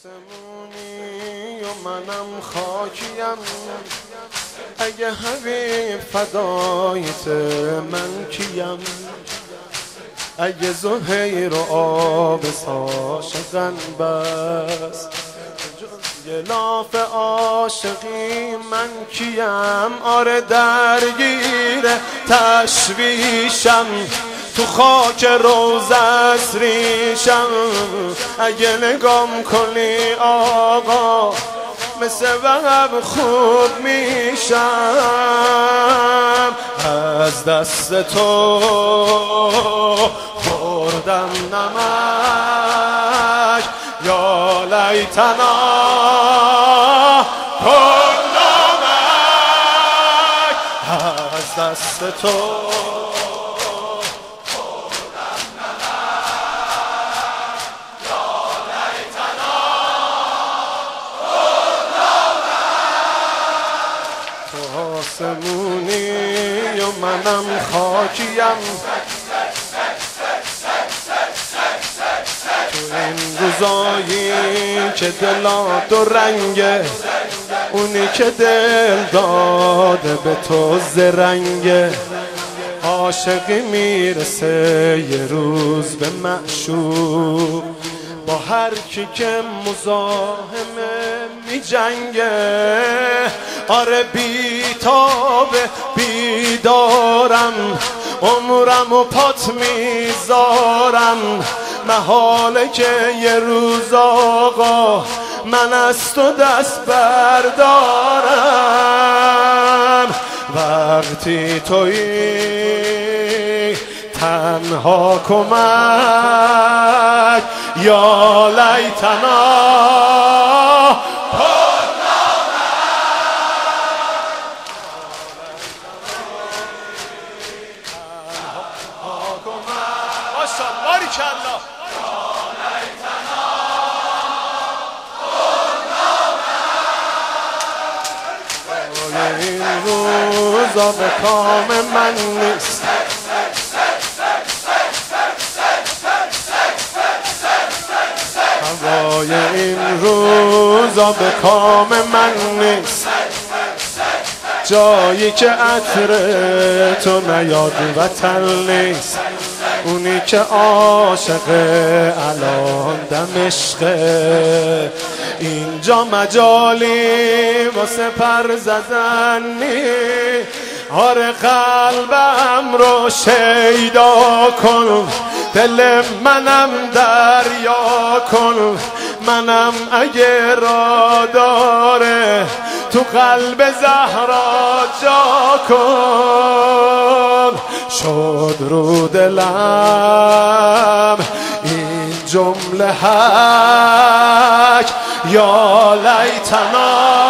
آسمونی و منم خاکیم، اگه حبیب فدایت من کیم. اگه زهیر و آب عاشقن بس، گلاف عاشقی من کیم. آره درگیر تشویشم، تو خاک روزت ریشم. اگه نگام کنی آقا مثل وهم خوب میشم. از دست تو خوردم نمک، یا لیتنا کنا مک. از دست تو آسمونی و منم خاکیم. تو این روزایی که دلا دو رنگه، اونی که دل داده به تو زرنگه. عاشقی میرسه یه روز به معشوق، با هر کی که مزاحمه می جنگه. آره بیتابه بیدارم، عمرم و پات میذارم. محاله که یه روز آقا من از تو دست بردارم. وقتی تویی تنها کمک، یا لیتنا این روزا به کام من نیست، هوای این روزا به کام من نیست. جایی که عطر تو نیاد وطن نیست. اونی که عاشقه الان دمشقه، اینجا مجالی واسه پر زدن نیست. آره قلبم رو شیدا کن، دل منم دریا کن. منم اگه را داره تو قلب زهرا جا کن. شد رو دلم این جمله حک، یا لیتنا